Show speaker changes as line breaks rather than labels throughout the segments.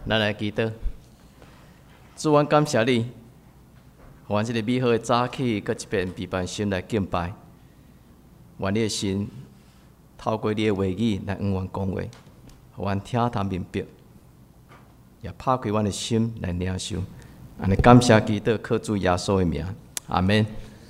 咱来祈祷。主，阮感谢你，互阮这个美好的早起，搁一遍备办心来敬拜。愿你的心透过你的话语来向阮讲话，互阮听透明白，也拍开阮的心来领受。安尼感谢祈祷，靠主耶稣的名，阿门。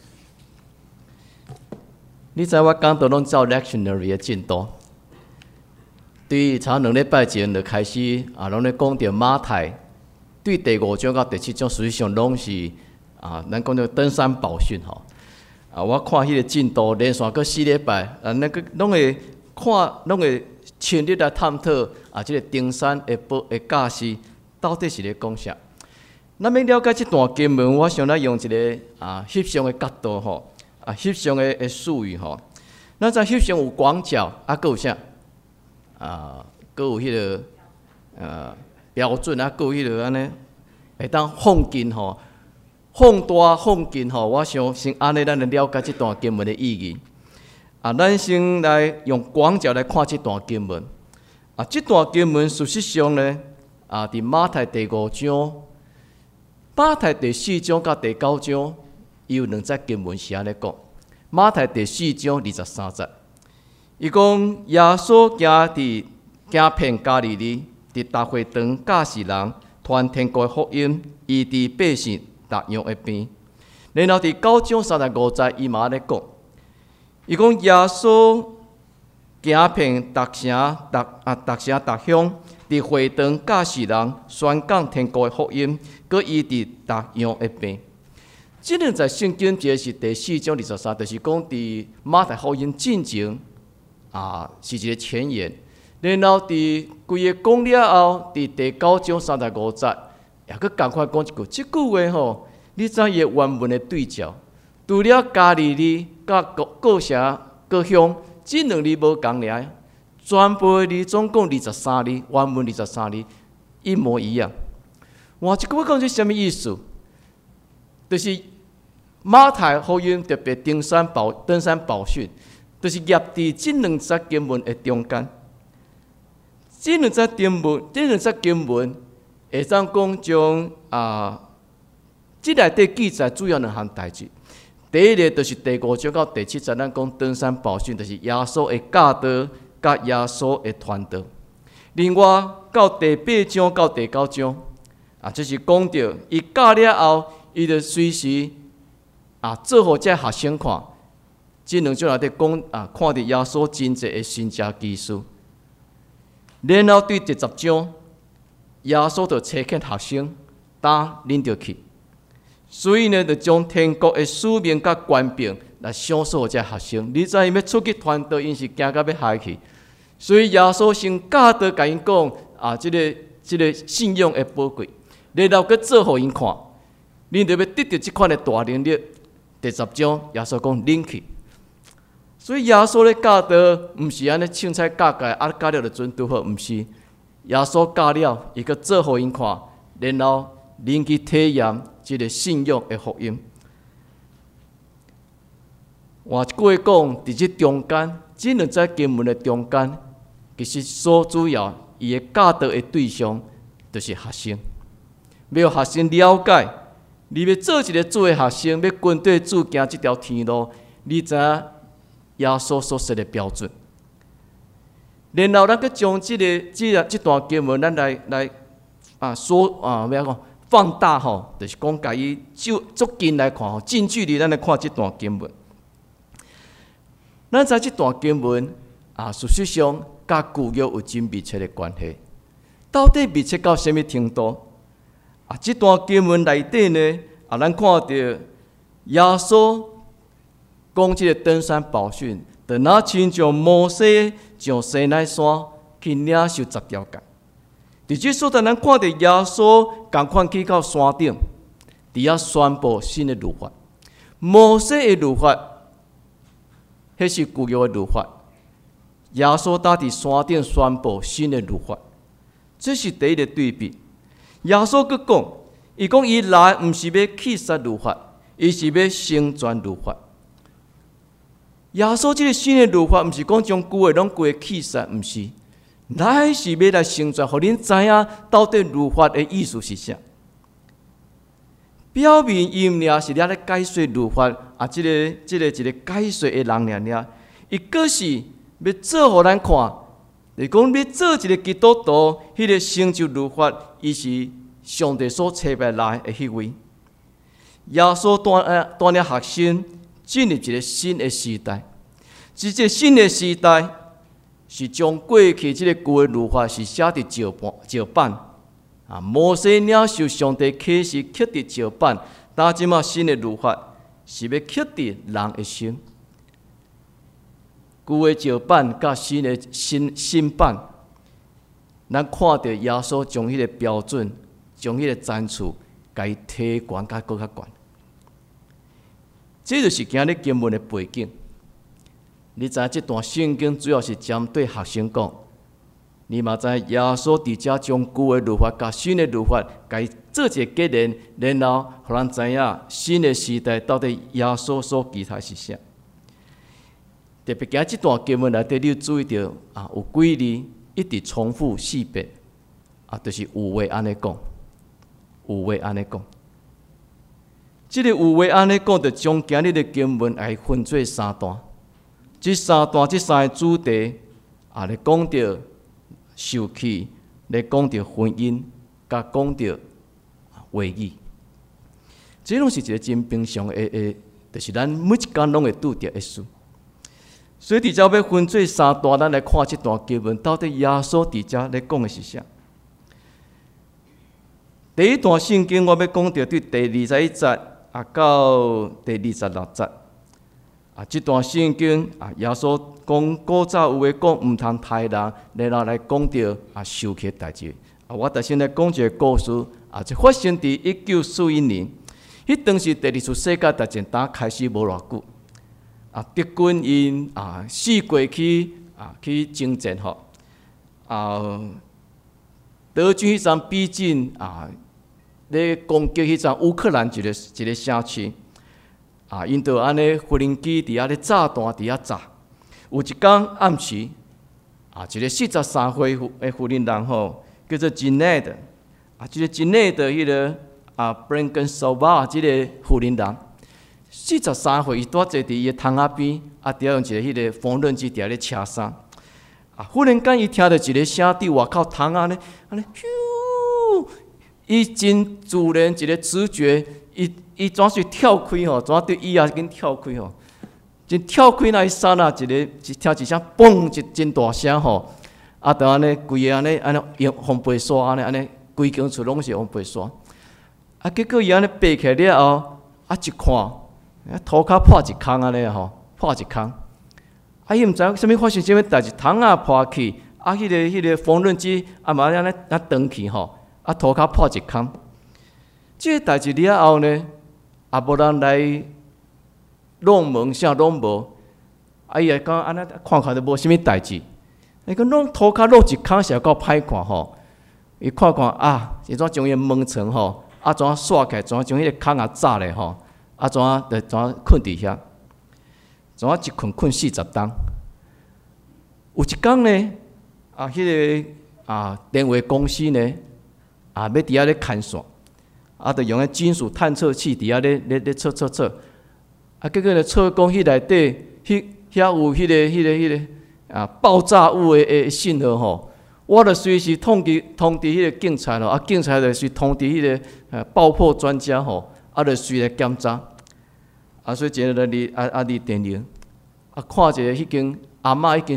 你知我讲都拢照 lectionary 的进度。对于差2礼拜前就开始拢咧讲到马太，对第5章到第7章，实际上拢是咱讲到登山宝训吼。我看迄个进度连续过4礼拜，那个拢会看，拢会深入来探讨即个登山的教示到底是咧讲啥。咱要了解这段经文，我想咱用一个翕相的角度吼，翕相的术语吼。咱在翕相有广角，佫有啥？佫有迄个标准，佫有迄个安尼，会当放近吼，放大放近吼。我想先安尼，咱来了解这段经文的意义。咱先来用广角来看这段经文。这段经文事实上呢，伫马太第5章、马太第4章到第9章，伊有2节经文是安尼讲。马太第4章23节。伊讲耶稣行遍加利利，伫大会堂教示人，传天国的福音，医治百姓各样的病。然后伫9章35节，伊嘛咧讲，伊讲耶稣行遍各城各乡，伫会堂教示人，宣讲天国的福音，佮医治各样的病。这2节圣经节是第4章23，就是讲伫马太福音进前。是一个前言，然后伫规个讲了后，伫第9章35节，也佫赶快讲一句，即句话吼，你知伊原文的对照，除了加利利甲各城各乡，即2字无共尔，全部的字总共23字，原文23字，一模一样。换一句话讲，是啥物意思？就是马太福音特别登山宝训。就是夹伫这2节经文的中间，这2节经文会当讲将这内底记载主要2项代志。第一个就是第5章到第7节，咱讲登山宝训，就是耶稣的教导甲耶稣的传道。另外到第8章到第9章，就是讲到伊教了后，伊就随时做互这学生看。这2章内底讲看到耶稣真济的神迹奇事，然后对第10章，耶稣就找起学生，领着去，所以呢，就将天国的使命甲权柄来享受这学生。你知伊要出去传道，因是惊到要害去，所以耶稣先教导甲因讲这个信仰的宝贵，然后佮做互因看，恁就要得到这款的大能力。第10章，耶稣讲领去。所以耶稣咧教导，毋是安尼凊彩教教，教了就准拄好，毋是。耶稣教了，伊个做互因看，然后领去体验即个信仰的福音。换一句话讲，伫即中间，即2节经文的中间，其实所主要伊个教导的对象，就是学生。要学生了解，你要做一个主的学生，要跟对主行即条天路，你知影？耶稣所设的标准，然后咱佮将这段经文，咱来要讲放大吼，就是讲甲伊足近来看吼，近距离咱来看这段经文。咱知这段经文事实上甲旧约有真密切的关系。到底密切到什么程度？这段经文内底呢，咱看到耶稣。讲即个登山宝训，就那亲像摩西上西奈山去领受10条诫。伫即所在，咱看到耶稣共款去到山顶，伫遐宣布新的律法。摩西的律法，迄是旧约的律法。耶稣搭伫山顶宣布新的律法，这是第一个对比。耶稣佫讲，伊讲伊来毋是要去杀律法，伊是要成全律法。耶稣这个新的律法，毋是讲将旧的拢规个弃杀，毋是。 乃是要来成全，互恁知影到底律法的意思是啥。表面伊毋尔是咧解说律法啊，一个解说的人尔，伊阁是要做互咱看，就是讲要做一个基督徒，迄个成就律法，伊是上帝所差别来的迄位。耶稣带领学生进入一个新的时代，即个新的时代是将过去即个旧的律法是写伫石板啊，摩西领受上帝启示刻伫石板，但即马新的律法是要刻伫人的心。旧的石板甲新的新版，咱看到耶稣将迄个标准，将迄个赞处，甲伊提悬，甲搁较悬。这就是今日经文的背景。你知影这段圣经主要是针对学生讲，你嘛知耶稣伫遮将旧的律法甲新的律法，甲伊做一个结连，然后互咱知影新的时代到底耶稣所期待是啥。特别今这段经文内底，你有注意到啊，有几字一直重复四遍啊，就是有话安尼讲，有话安尼讲。这个有话安尼讲，就将今日的经文来分做三段。这三段，这三个主题啊，来讲到受气，来讲到婚姻，甲讲到话语。这拢是一个真平常的，就是咱每一天拢会拄着的事。所以，伫遮要分做三段，咱来看这段经文，到底耶稣伫遮咧讲的是啥？第一段圣经，我要讲到对第21节啊到第26节啊，这段圣经啊，耶稣讲古早有话讲毋通杀人，然后来讲到啊受气代志啊。我首先来讲一个故事啊，就发生伫1941年，迄当时第二次世界大战打开始无偌久。啊，德军因啊四过去去征战吼，啊，德军迄阵逼近啊，咧攻击迄阵乌克兰一个城市，啊，因着安尼无人机伫遐咧炸弹伫遐炸。有一天暗时，啊，一个43岁的妇人人吼，叫做金内的，啊，这个金内的迄个啊 Brinkensoba 这个妇人人。43岁，伊拄坐伫伊的窗仔边，啊，伫遐用一个迄个缝纫机伫遐咧车衫。啊，忽然间伊听到一个声伫外口窗仔咧，安尼咻，伊真自然一个直觉，伊怎是跳开吼，怎对伊也紧跳开吼，真跳开那一刹那，听一声嘣，一真大声吼，啊，就安尼规个安尼用风背刷安尼，规间厝拢是风背刷。啊，结果伊安尼爬起来了后，啊一看。涂骹破一空安尼吼，破一空。啊，伊毋知啥物发生啥物代志，窗仔破去，啊，迄个缝纫机啊嘛安尼断去吼，啊，涂骹破一空。即个代志了后呢，也无人来弄门，啥拢无。啊，伊来讲安尼看都无啥物代志。伊讲弄涂骹落一空是够歹看吼。伊看啊，是怎将伊门窗吼，啊怎刷起来，怎将迄个空啊炸咧吼。啊，怎困伫遐？怎一困40冬？有一天呢，啊，迄个啊电话公司呢，啊要伫遐咧看线，啊，就用迄金属探测器伫遐咧测，啊，结果呢测讲迄内底遐有迄个啊爆炸物的信号吼，我就随时通知迄个警察咯，啊，警察就是通知迄个爆破专家吼。啊，就随来检查，啊，所以一个日日电铃，啊，看一个迄间阿嬷已经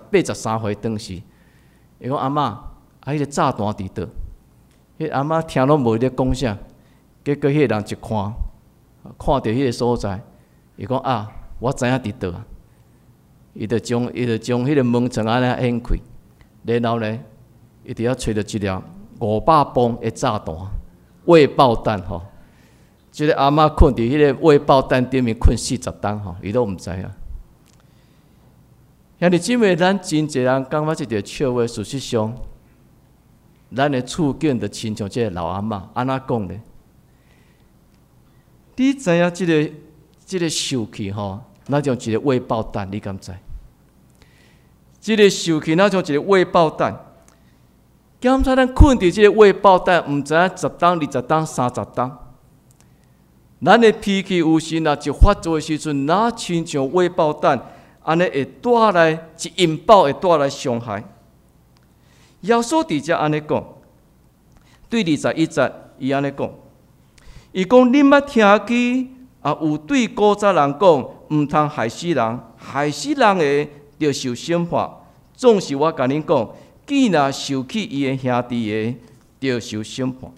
83岁当时，伊讲阿嬷，啊，迄个炸弹伫倒？迄阿嬷听拢无咧讲啥，结果迄个人一看，看到迄个所在，伊讲啊，我知影伫倒啊，伊就将迄个门窗安尼掀开，然后呢，伊伫遐找到一粒500磅的炸弹，未爆弹吼。即个阿嬷困伫迄个未爆弹顶面困40冬吼，伊都毋知影。兄弟姊妹，咱真侪人感觉即个笑话，事实上，咱的处境就亲像即个老阿嬷安怎讲咧？你知影即个受气吼，那种一个未爆弹，你敢知？ 这个受气那像一个未爆弹。检查咱困伫这个未爆弹，毋知影10当、20当、30当。咱的脾气有时若一发作的时阵，哪亲像未爆弹，安尼会带来一引爆，会带来伤害。耶稣伫遮安尼讲，对21节，伊安尼讲，伊讲恁捌听见有对古早人讲，毋通害死人，害死人的着受审判。总是我甲恁讲，既若受气伊的兄弟的，着受审判。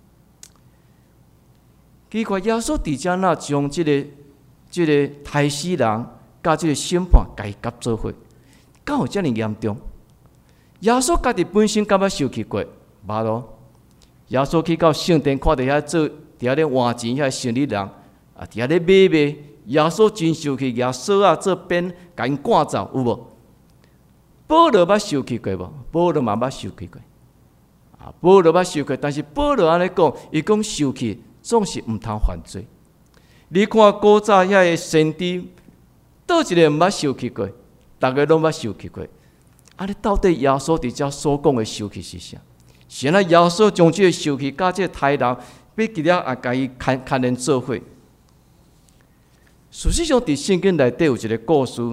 奇怪，耶稣伫遮那将即个害死人甲即个审判家己夹做伙，敢有遮尔严重？耶稣家己本身敢捌受气过？无咯。耶稣去到圣殿，看到遐做伫遐咧换钱遐生意人，伫遐咧买卖。耶稣真受气，耶稣啊做鞭，甲因赶走，有无？保罗捌受气过无？保罗嘛捌受气过。保罗捌受气，但是保罗安尼讲，伊讲受气。总是毋通犯罪。你看古早遐个先知，倒一个毋捌受气过，逐个拢捌受气过。啊，你到底耶稣伫遮所讲的受气是啥？是安那耶稣将即个受气甲即个豺狼，要记了也甲伊牵连做伙。事实上，伫圣经内底有一个故事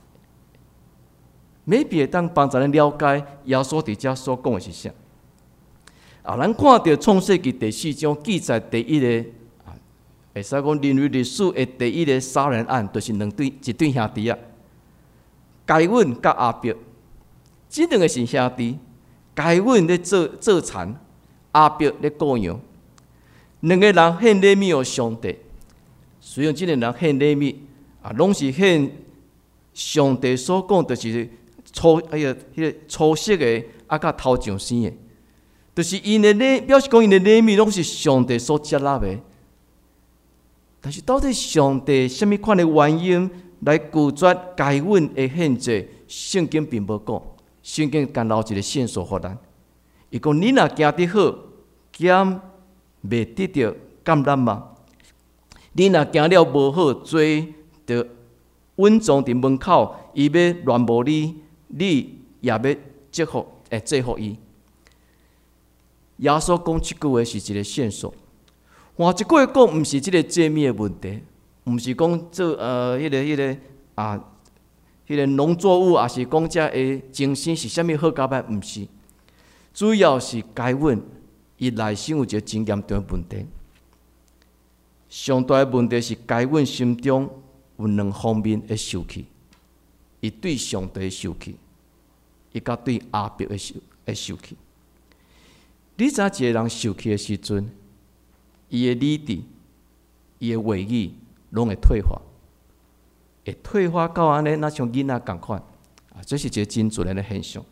，maybe会当帮助咱了解耶稣伫遮所讲的是啥。咱看到创世纪第4章记载第一个，会使讲人类历史的第一个杀人案，就是一对兄弟啊，该隐甲阿伯，这两个是兄弟。该隐咧做田，阿伯咧雇羊，两个人献礼物予上帝。虽然这个人献礼物拢是献上帝所讲，就是初色的甲头上生的。就是因的礼，表示讲因的礼物拢是上帝所接纳的。但是到底上帝什么款的原因来拒绝该隐的献祭？圣经并无讲，圣经干留一个线索给咱。伊讲你若行得好，兼未得到橄榄嘛？你若行了无好，罪就稳坐伫门口，伊要乱无你，你也要祝福伊。耶稣讲这句话是一个线索，换一句话讲，毋是即个祭物的问题，毋是讲做迄个农作物，也是讲遮的精神是啥物好甲歹，毋是，主要是该隐伊内心有一个真严重的问题。上大的问题是该隐心中有两方面的受气，伊对上帝的受气，伊甲对阿伯的受气。你知影一个人受气的时阵，伊的理智、伊的话语拢会退化，会退化到安尼，那像囡仔共款这是一个真自然的现象。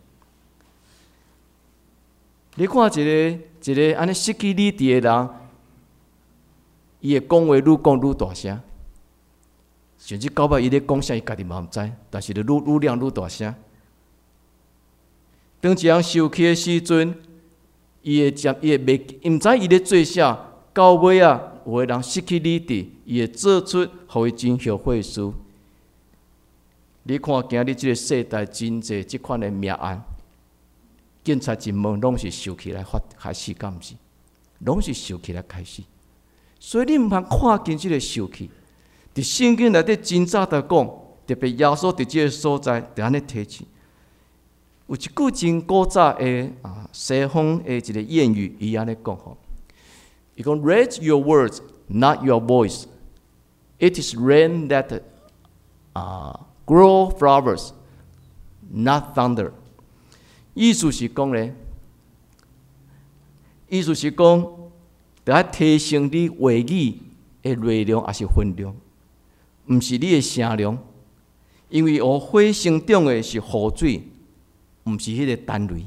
你看一个安尼失去理智的人，伊的讲话愈讲愈大声，甚至到尾伊咧讲啥，伊家己嘛毋知，但是愈亮愈大声。当一人受气的时阵，伊会毋知伊咧做啥，到尾啊，有个人失去理智，伊会做出互伊真后悔的事。你看今日即个世代真侪即款的命案，警察一问拢是受气来开始，敢毋是？拢是受气来开始。所以你毋通看见即个受气，伫圣经内底真早就讲，特别耶稣伫即个所在，就安尼提起。有一句真古早的西方的一个谚语，伊安尼讲吼，伊讲 "Raise your words, not your voice. It is rain that grow flowers, not thunder." 意思是讲咧，得要提升你话语的内容还是分量，毋是你的声量，因为花生长的是雨水。毋是迄个单位。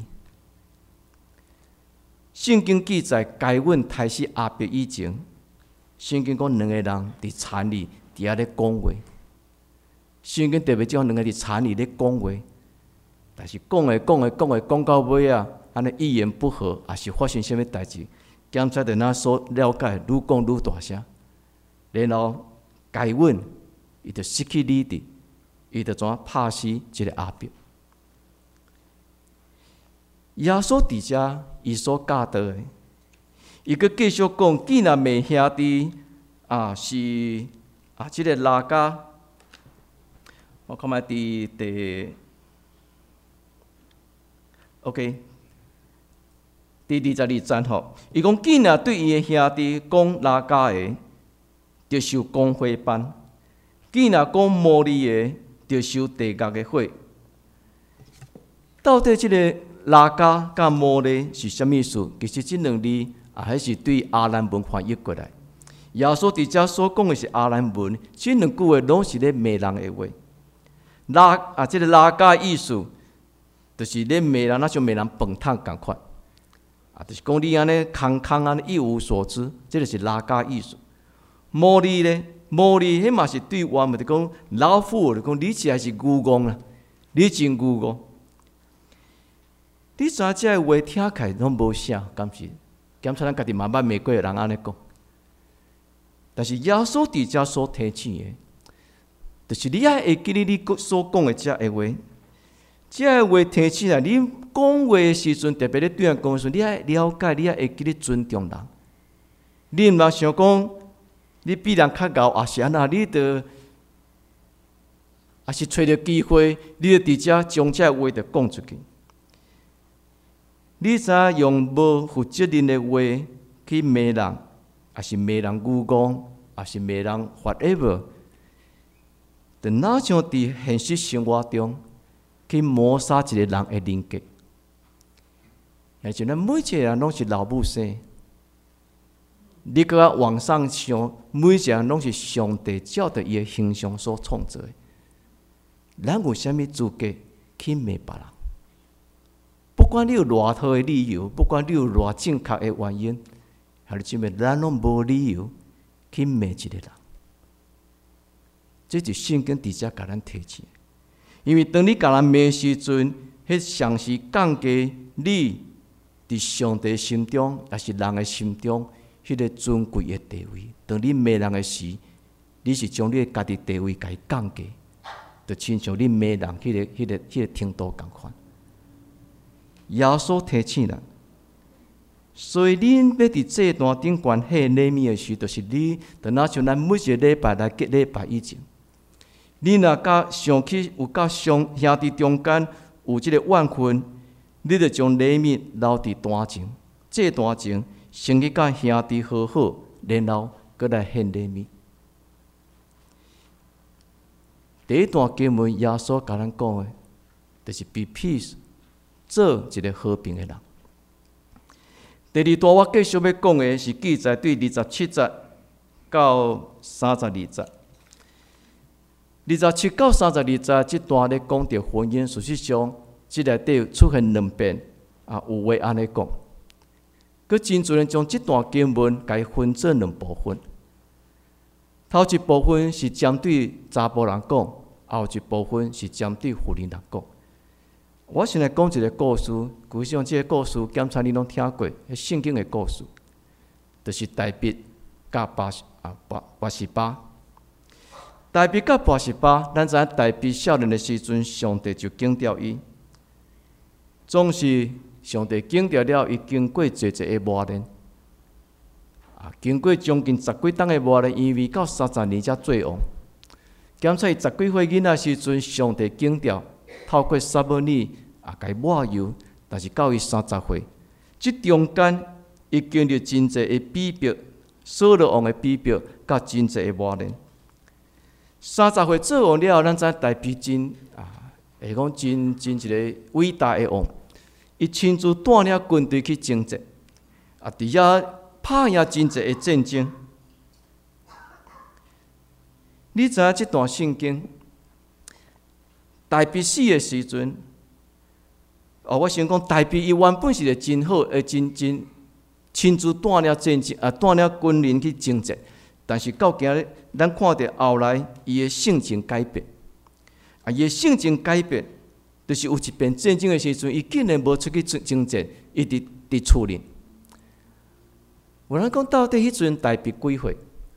圣经记载，该隐杀死阿伯以前，圣经讲两个人伫田里伫遐咧讲话。圣经特别讲两个伫田里咧讲话，但是讲到尾啊，安尼一言不合，也是发生什么代志，检察的那所了解，愈讲愈大声，然后该隐伊就失去理智，伊就怎拍死即个阿伯。 耶稣伫遮伊所教导的，伊佫继续讲，既然妹兄弟是即个拉加，我看卖第 OK。第22节吼，伊讲既然对伊的兄弟讲拉加的，就受公会办；既然讲摩利的，就受地狱的火。到底即个拉加甲摩利是啥物意思？其实即两字还是对阿兰文翻译过来。耶稣伫遮所讲的是阿兰文，即两句话拢是咧骂人的话。即个拉加意思，就是咧骂人，那像骂人饭桶共款。就是讲你安尼空安尼一无所知，这就是拉加意思。摩利呢？摩利迄嘛是对我们就讲老虎，就讲你实在是愚妄啦，你真愚妄。你知影这话听起来拢无啥，敢是？检查咱家己嘛捌骂过人安尼讲。但是耶稣伫遮所提醒的，就是你爱会记哩你所讲的这话。这话提醒来，你讲话的时阵，特别咧对人讲的时阵，你爱了解，你爱会记咧尊重人。你毋通想讲，你比人较高，也是安那，你着也是找着机会，你着伫遮将这话着讲出去。你知影用无负责任的话去骂人，也是骂人愚妄，也是骂人 whatever， 就哪像伫现实生活中。去抹杀一个人的人格，而且咱每一个人拢是老母生，你搁往上想，每一个人拢是上帝照着伊的形象所创造的。咱有啥物资格去骂别人？不管你有偌好的理由，不管你有偌正确的原因，还是姊妹，咱拢无理由去骂一个人。这是圣经伫遮甲咱提醒。因为当你甲人骂的时阵，迄上是降低你伫上帝心中，也是人的心中，迄个尊贵的地位。当你骂人的时，你是将你家己地位甲伊降低，就亲像你骂人迄个程度共款。耶稣提醒人，所以恁要伫这段顶关系礼物的时，就是你，就若像咱每一个礼拜来结礼拜以前。你若甲想起有甲兄弟中间有即个怨恨，你着将礼物留伫单前，这单前先去甲兄弟和好，然后搁来献礼物。第一段经文耶稣甲咱讲的，就是 be peace， 做一个和平的人。第二段我继续要讲的是记载对27节到32节。27到32节这段咧讲到婚姻，事实上，这内底出现两遍有话安尼讲。佮真侪人将这段经文甲伊分做两部分。头一部分是针对查甫人讲，后一部分是针对妇人人讲。我先来讲一个故事，实际上这个故事检查你拢听过，圣经的故事，就是大卫甲拔示巴。大卫甲拔示巴，咱知影大卫少年的时阵，上帝就警告伊，总是上帝警告了伊，经过侪的磨练，经过将近10几档的磨练，因为到30年才做王。检查伊10几岁囡仔时阵，上帝警告，透过撒母耳甲伊抹油，但是到伊30岁，这中间伊经历真侪的逼迫，扫罗王的逼迫，甲真侪的磨练。30岁做王了后，咱知大卫真会讲真一个伟大的王。伊亲自带领军队去征战，伫遐拍赢真侪的战争。你知影这段圣经，大卫死的时阵，我先讲大卫伊原本是个真好，真亲自带领战争，带领军人去征战。但是到今日，咱看到后来伊的性情改变，伊的性情改变，就是有一遍战争的时阵，伊竟然无出去征战，伊伫厝里。有人讲到底迄阵大卫几岁？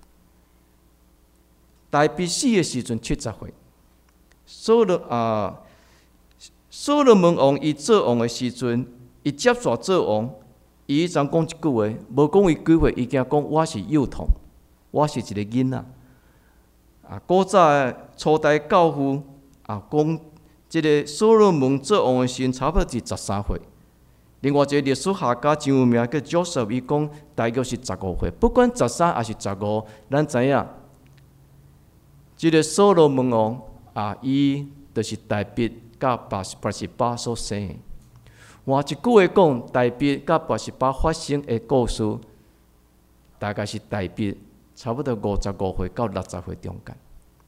大卫死的时阵70岁。所罗门王伊做王的时阵， 伊接续做王，伊常讲一句话，无讲伊几岁，伊惊讲我是幼童，我是一个囡仔。古早的初代教父讲，即个所罗门做王的时阵，差不多是13岁。另外一个历史学家真有名叫 Joseph， 伊讲大约是15岁。不管13还是15，咱知影，即个所罗门王伊就是大卫甲拔示巴所生的。换一句话讲，大卫甲拔示巴发生的故事，大概是大卫差不多55岁到60岁中间。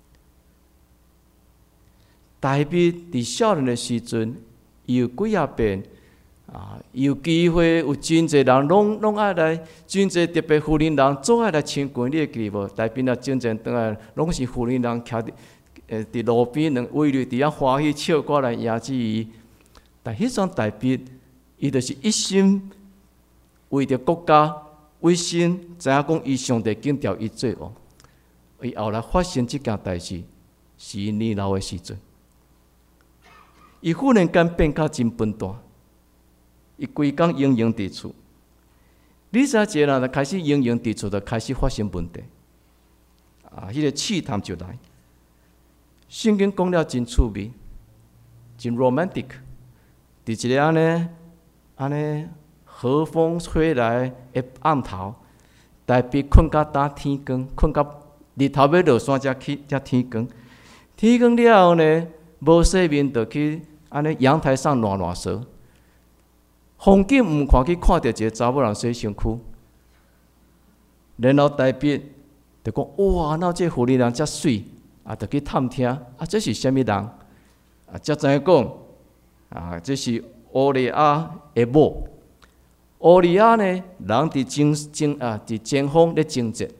大卫伫少年的时阵，伊有几啊遍有机会有真侪人拢爱来，真侪特别富人人总爱来亲近，你会记无？大卫真侪倒来，拢是富人人徛伫路边，围着伫遐欢喜唱歌来迎接伊。但迄阵大卫，伊就是一心为着国家、为神，知影讲伊上帝拣调伊做王。伊后来发生即件代志，是伊年老的时阵，伊忽然间变甲真笨蛋，伊规工营营伫厝。你知影一个人就开始营营伫厝，就开始发生问题。迄个试探就来。圣经讲了真趣味，真 romantic。伫一个安尼和风吹来的暗头，大卫困到打天光，困到日头要落山才天光。天光了后呢，无洗面就去安尼阳台上暖暖手。风景毋看去看到一个查某人洗身躯，然后大卫就讲：哇，那这妇人遮水，就去探听，这是啥物人？才知影讲，这是乌利亚的某。乌利亚呢，人伫前方咧征战。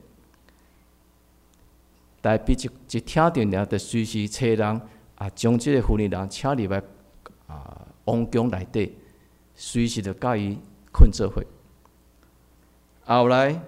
大卫一听到了，就随时找人将这个妇人人请入来王宫内底。随时就甲伊困做伙。后来，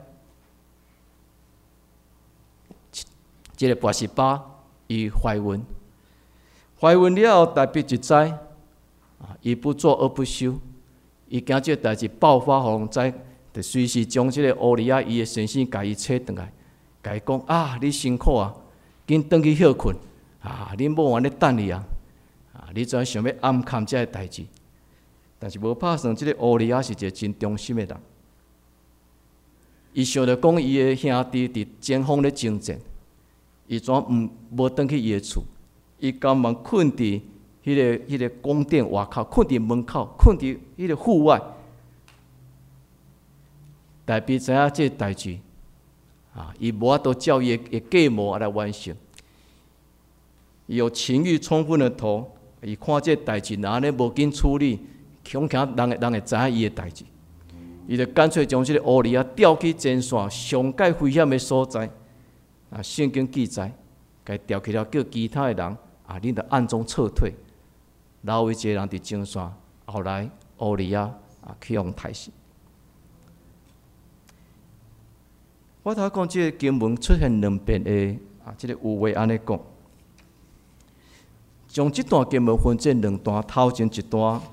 即个拔示巴伊怀孕，怀孕了后，大卫就知，伊不做而不休，伊惊即个代志爆发，互人知，就随时将即个乌利亚伊的先生甲伊找转来，甲伊讲：你辛苦紧转去休困，恁某还咧等你你怎想要暗藏这个代志？但是无拍算，即个乌利亚是一个真忠心的人。伊想着讲，伊的兄弟伫前方咧征战，伊怎无转去伊的厝？伊甘忙困伫迄个宫殿外口，困伫门口，困伫迄个户外。大卫知影即个代志，伊无法度照伊的计谋来完成。伊有情欲冲昏了头，伊看即个代志，安尼无紧处理。恐惊人会知影伊的代志，伊就干脆将即个乌利亚调去前线上界危险的所在。圣经记载，甲伊调去了，叫其他的人恁着暗中撤退，留为一个人伫前线。后来乌利亚去互杀死。我头讲即个经文出现2遍的即个有话安尼讲，将即段经文分成2段，头前一段。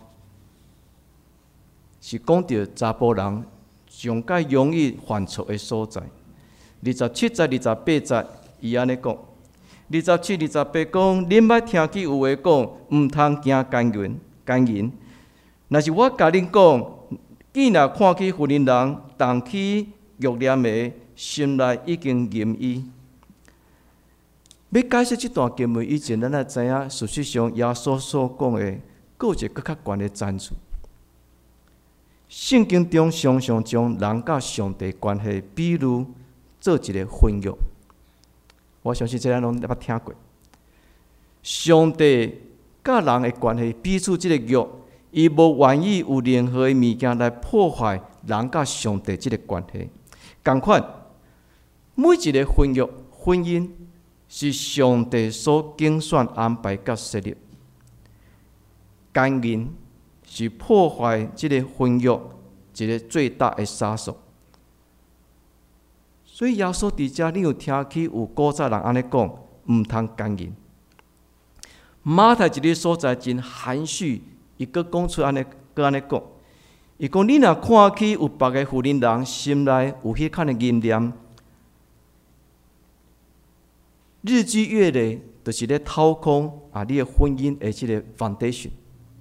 是讲到查甫人上界容易犯错的所在。27节、28节，伊安尼讲：27、28讲，恁捌听见有话讲，毋通惊奸淫。若是我甲恁讲，既若看起妇人人动起欲念的，心内已经淫伊。要解释这段经文以前，咱也知影，事实上耶稣所讲的，有一个较悬的赞助。圣经中常常将人甲上帝关系比喻做一个婚约，我相信这咱拢捌听过。上帝甲人的关系比喻这个约，伊无愿意有任何的物件来破坏人甲上帝这个关系。同款，每一个婚约、婚姻是上帝所精选安排甲设立，奸淫是破坏这个婚约一个最大的杀手。所以耶稣伫遮，你有听起有古早人安尼讲，毋通奸淫。马太一个所在真含蓄，伊佫讲出安尼，佫安尼讲，
伊讲你若看起有别个妇人人心内有迄款的阴念，日积月累，就是咧掏空你的婚姻的即个 foundation。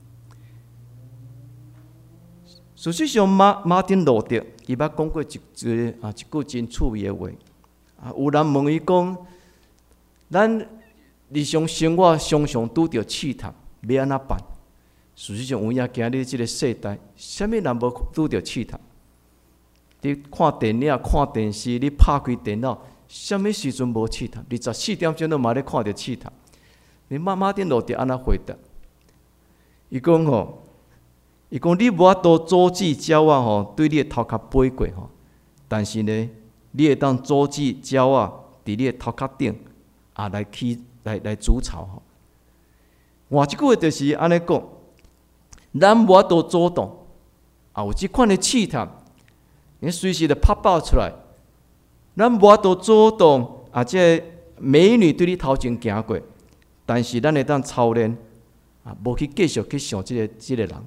事实上，马丁路德伊捌讲过一句真趣味的话。有人问伊讲，咱日常生活常常拄着试探，要安怎办？事实上，有影今日即个世代，啥物人无拄着试探？你看电影、看电视，你拍开电脑，啥物时阵无试探？24点钟都嘛咧看着试探。你马丁路德安怎回答？伊讲你无法度阻止鸟仔对你的头壳飞过但是呢，你会当阻止鸟仔伫你的头壳顶来筑巢换一句话就是安尼讲，咱无法度阻挡有即款的试探，你随时就拍爆出来。咱无法度阻挡这美女对你头前行过，但是咱会当操练无去继续去想即个人。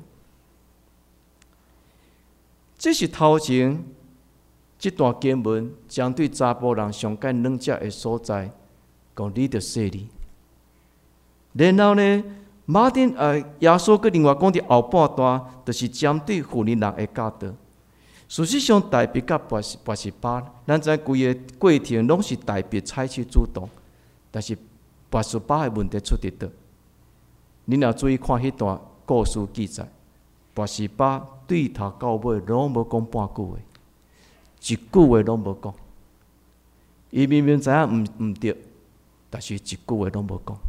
这是头前这段经文针对查甫人上界软弱的所在，讲你着说你。然后呢，耶稣佮另外讲的后半段，就是针对妇人人的教导。事实上，大别甲拔示巴，咱知规个过程拢是大别采取主动，但是拔示巴的问题出伫倒？你若注意看迄段故事记载，拔示巴对头到尾拢无讲半句话，一句话拢无讲。伊明明知影毋对，但是一句话拢无讲。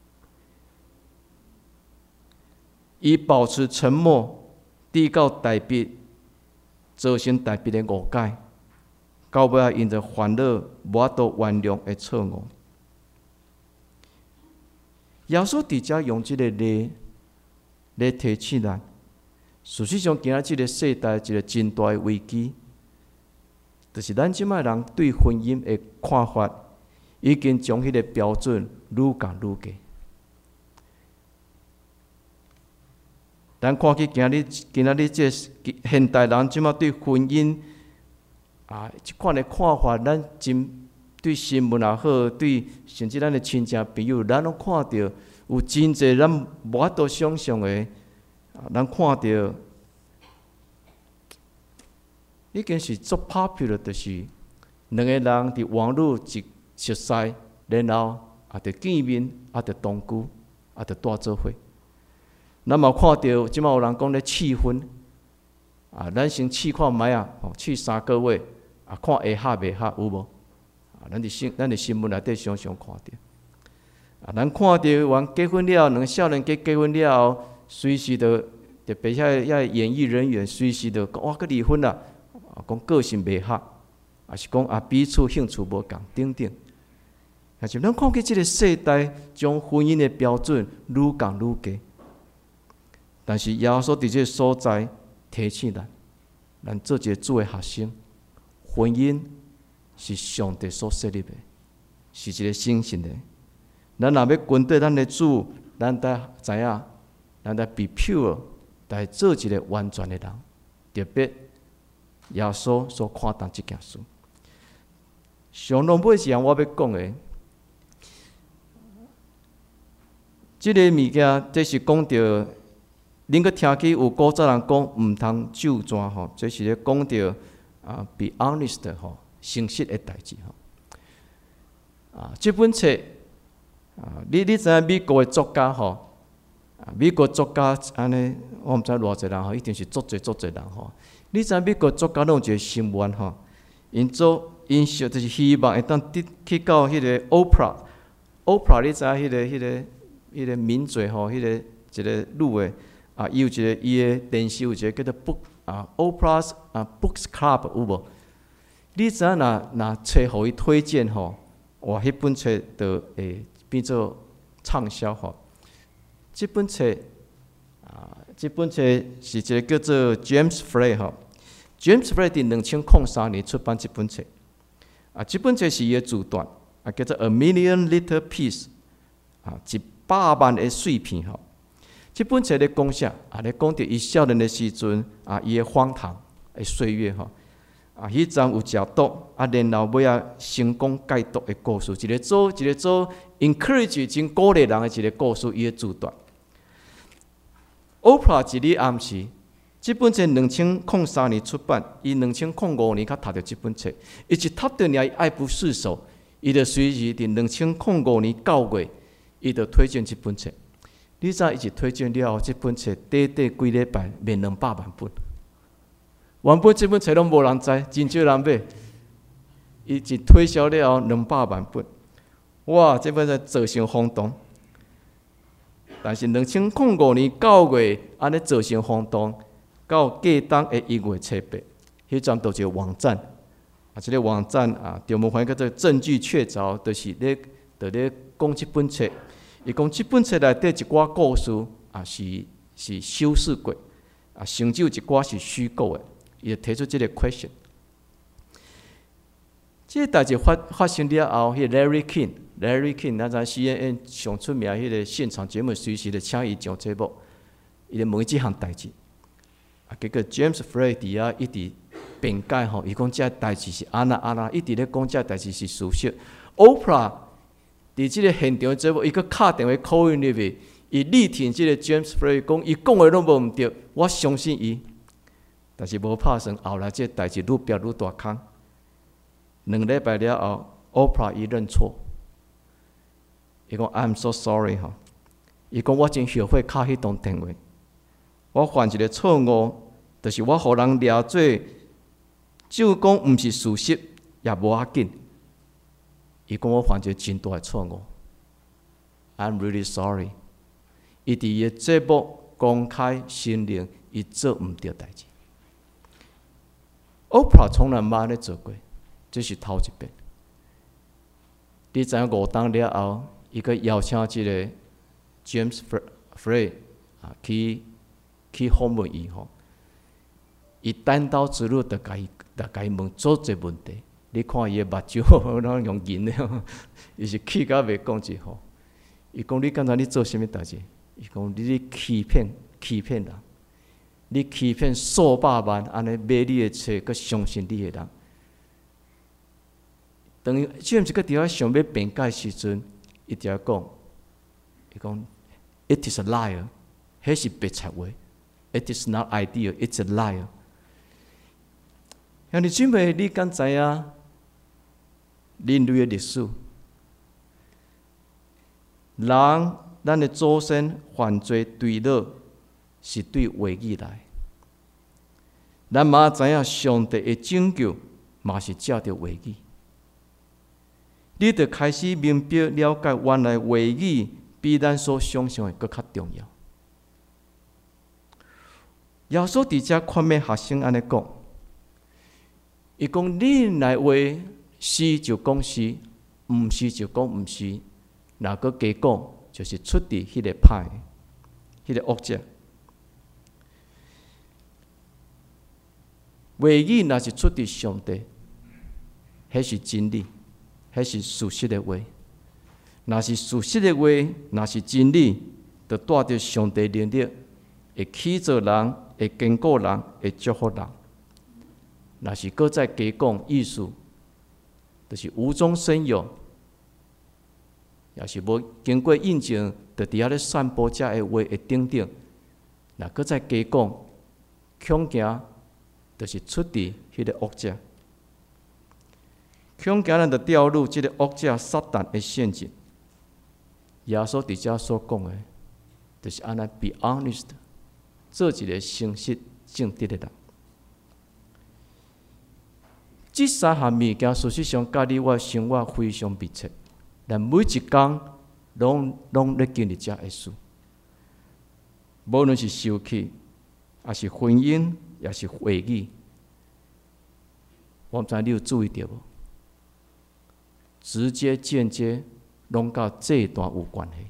伊保持沉默，直到大别造成大别的误解，到尾啊因着烦恼无法度原谅的错误。耶稣直接用这个例来提醒咱。事实上，今仔这个世代一个真大的危机，就是咱即摆人对婚姻的看法，已经将迄个标准愈降愈低。咱看起今仔日这现代人即摆对婚姻即款的看法，咱真对新闻也好，对甚至咱的亲戚朋友，咱拢看到有真侪咱无法度想象的。咱看到已经是足 popular， 就是两个人伫网络一熟悉，然后就见面，就同居，就住做伙。咱嘛看到即摆有人讲咧试婚，咱先试看卖试3个月，看会合袂合有无？咱伫新闻内底常常看到。咱看到完结婚了，两个少年结婚了后。随时就别遐演艺人员随时就讲佮离婚啦，讲个性袂合，也是讲彼此兴趣无共等等。但是咱看见这个世代将婚姻的标准愈降愈低，但是耶稣伫这个所在提醒咱做一个主的学生，婚姻是上帝所设立的，是一个神圣的。咱若要跟对咱的主，咱得知影。咱得 be pure， 来做一个完全的人。特别耶稣所看重这件事。上龙尾是我要讲的，这个物件，这是讲到，恁个听起有古早人讲毋通咒詛吼，这是咧讲到be honest 吼，诚实的代志吼。这本册你知影美国的作家吼？美国作家安尼，我毋知偌济人吼，一定是足侪人吼。你知美国作家拢有一个心愿吼，因就是希望会当去到迄个 Oprah， 你知迄个名嘴吼，迄个一个女的伊有一个伊的电视有一个叫做 Oprah's Books Club 有无？你知影若册互伊推荐吼，哇，迄本册就会变做畅销吼。这本册是一个叫做 James Frey 吼 ，James Frey 伫2003年出版这本册，这本册是伊的自传，叫做 A Million Little Pieces，100万个碎片吼。 这本册咧讲啥？咧讲到伊少年的时阵伊的荒唐的岁月吼。迄阵有食毒，然后尾仔成功戒毒的故事，一个做 encourage 真鼓励人的一个故事，伊的自传。Oprah 一日暗时，这本册2003年出版，伊2005年才读到这本册，伊一读到伊爱不释手，伊就随时伫2005年9月，伊就推荐这本册。你知伊一推荐了后，这本册短几礼拜卖200万本。原本这本册拢无人知，真少人买。伊一推销了后200万本，哇！这本册造成轰动。但是2005年9月，安尼造成轰动，到过冬的1月7日，迄阵就一个网站，这个网站中文翻译叫做证据确凿，就是咧讲这本册。伊讲这本册内底一寡故事是修饰过，甚至有一寡是虚构的。伊就提出这个 question。这个代志发生了后，迄个 Larry King， 咱知 CNN 上出名迄个现场节目，随时就请伊上节目，伊就问这项代志。结果 James Frey 伫遐一直辩解吼，伊讲这代志是安那，一直咧讲这代志是事实。Oprah 伫即个现场节目，伊佫敲电话 call in 入去，伊力挺即个 James Frey 讲，伊讲的拢无毋对，我相信伊。但是无拍算，后来这代志愈变愈大空。2礼拜了后 ，Oprah 伊认错，伊讲 I'm so sorry 吼，伊讲我真后悔敲迄通电话，我犯一个错误，就是我互人掠做，就讲毋是事实，也无要紧。伊讲我犯一个真大的错误 ，I'm really sorry。伊伫伊的节目公开承认，伊做毋对代志。Oprah 从来冇安尼做过，这是头一遍。你知影5冬了后，伊佫邀请即个 James Frey 去访问伊吼，伊单刀直入地甲伊问做侪问题。你看伊的目睭，拢用银的，伊是气甲袂讲一吼。伊讲你刚才你做啥物代志？伊讲你咧欺骗人。你欺骗数百万安尼买你的册，佮相信你的人，等于即毋是佮伫遐想要辩解时阵，伊伫遐讲，伊讲 ，It is a liar， 迄是白贼话 ，It is not ideal， it's a liar。兄弟姊妹，你敢知影人类的历史？人，咱的祖先犯罪对落。是对话语来，咱嘛知影上帝的拯救嘛是借着话语。你得开始明白了解，原来话语比咱所想象的更较重要。耶稣伫遮劝勉学生安尼讲，伊讲你来话是就讲是，毋是就讲毋是，若个加讲就是出伫迄个歹，迄个恶者。话语若是出自上帝，迄是真理，迄是事实的话。若是事实的话，若是真理，就带着上帝能力，会起造人，会坚固人，会祝福人。若是搁再加讲意思，就是无中生有，也是无经过印证，就伫遐咧散播遮的话的顶顶。若搁再加讲，恐惊。就是出自迄个恶者，恐惊咱就掉入即个恶者撒旦的陷阱。耶稣伫遮所讲的，就是安尼 be honest， 做一个诚实正直的人。这3项物件，事实上甲你我生活非常密切，但每一工拢咧经历遮的事。无论是受气，也是婚姻。也是话语，我毋知你有注意到无？直接、间接，拢甲这一段有关系。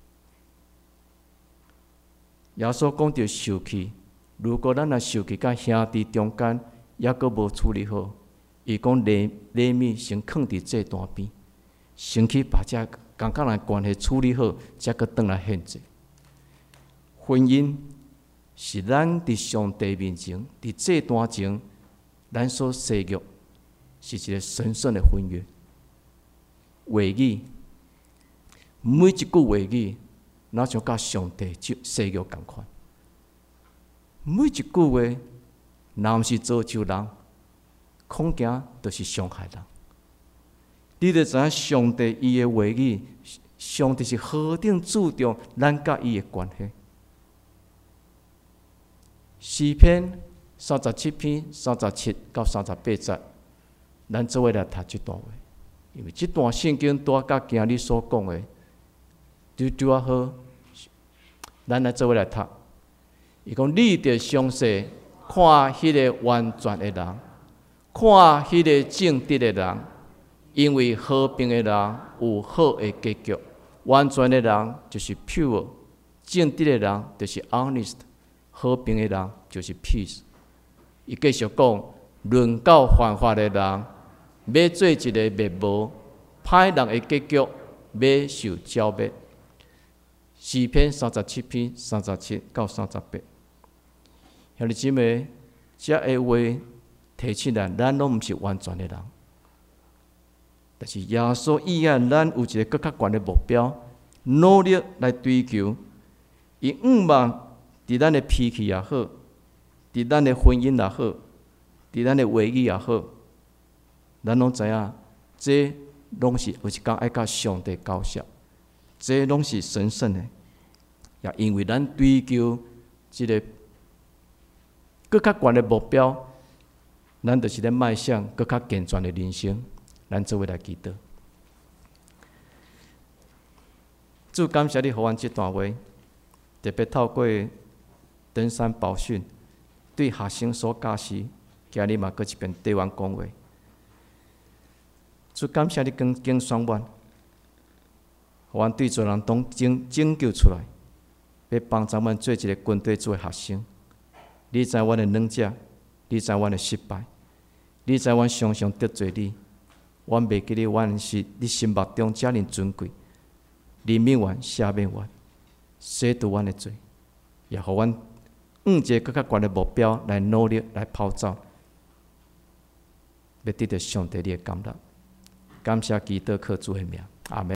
耶稣讲到受气，如果咱若受气，甲兄弟中间抑阁无处理好，伊讲礼物先放伫这段边，先去把这共人关系处理好，才阁转来献祭。 婚姻是咱伫上帝面前，伫这段前，咱所设约是一个神圣的婚约。话语，每一句话语，若像甲上帝设约同款。每一句话，若毋是造就人，恐惊就是伤害人。你著知影上帝伊的话语，上帝是何等注重咱甲伊的关系。诗篇37篇37到38节，咱做伙来读这段话，因为这段圣经拄甲今日所讲的，拄啊好，咱来做伙来读。伊讲：你着详细看迄个完全的人，看迄个正直的人，因为和平的人有好的结局。完全的人就是 pure， 正直的人就是 honest， 和平的人就是 peace。伊继续讲，论到犯法的人，要做一个灭无，歹人的结局要受剿灭。诗篇37篇37到38。兄弟姊妹，这个话提醒咱拢毋是完全的人，但是耶稣意愿咱有一个更较悬的目标，努力来追求。伊毋望伫咱的脾气也好，伫咱的婚姻也好，伫咱的话语也好，咱拢知影，这拢是有一天爱甲上帝交涉，这拢是神圣的。也因为咱追求这个更较悬的目标，咱就是咧迈向更较健全的人生。咱做伙来祈祷。主，感谢你，互阮这段话，特别透过登山宝训对学生所教示，今日嘛搁一遍对阮讲话。主，感谢你拣选阮，互阮对做人当拯救出来，要帮助阮做一个军队做的学生。你知阮的软弱，你知阮的失败，你知阮常常得罪你。阮袂记得阮是你心目中遮尔尊贵，怜悯阮、赦免阮、洗除阮的罪，也互阮一个更较悬的目标来努力来跑走，要得到上帝你的感动。感谢祈祷靠主的名，阿们。